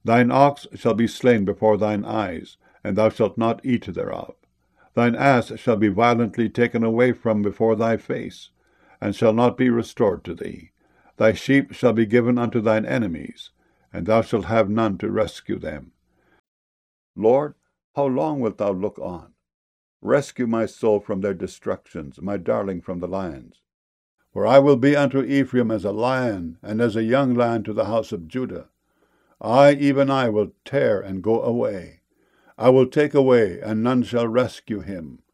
Thine ox shall be slain before thine eyes, and thou shalt not eat thereof. Thine ass shall be violently taken away from before thy face, and shall not be restored to thee. Thy sheep shall be given unto thine enemies, and thou shalt have none to rescue them. Lord, how long wilt thou look on? Rescue my soul from their destructions, my darling from the lions. For I will be unto Ephraim as a lion, and as a young lion to the house of Judah. I, even I, will tear and go away. I will take away, and none shall rescue him.